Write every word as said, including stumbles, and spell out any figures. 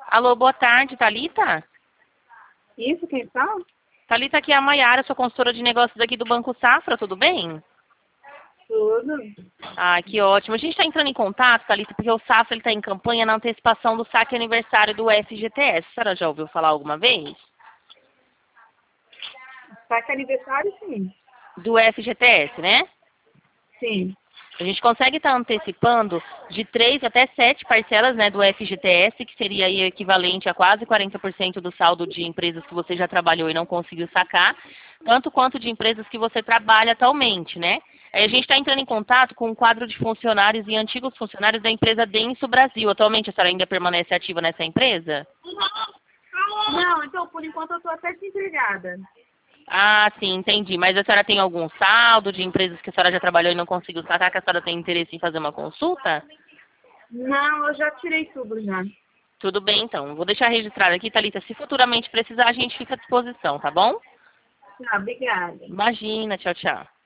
Alô, boa tarde, Thalita? Isso, quem fala? Thalita, aqui é a Maiara, sou consultora de negócios aqui do Banco Safra, tudo bem? Tudo. Ah, que ótimo. A gente está entrando em contato, Thalita, porque o Safra está em campanha na antecipação do saque aniversário do F G T S. A senhora já ouviu falar alguma vez? Saque aniversário, sim. Do F G T S, né? Sim. A gente consegue estar antecipando de três até sete parcelas, né, do F G T S, que seria aí equivalente a quase quarenta por cento do saldo de empresas que você já trabalhou e não conseguiu sacar, tanto quanto de empresas que você trabalha atualmente, né? Aí a gente está entrando em contato com um quadro de funcionários e antigos funcionários da empresa Denso Brasil. Atualmente a senhora ainda permanece ativa nessa empresa? Não, então, por enquanto eu estou até desempregada. Ah, sim, entendi. Mas a senhora tem algum saldo de empresas que a senhora já trabalhou e não conseguiu sacar, que a senhora tem interesse em fazer uma consulta? Não, eu já tirei tudo já. Tudo bem, então. Vou deixar registrado aqui, Thalita. Se futuramente precisar, a gente fica à disposição, tá bom? Tá, obrigada. Imagina. Tchau, tchau.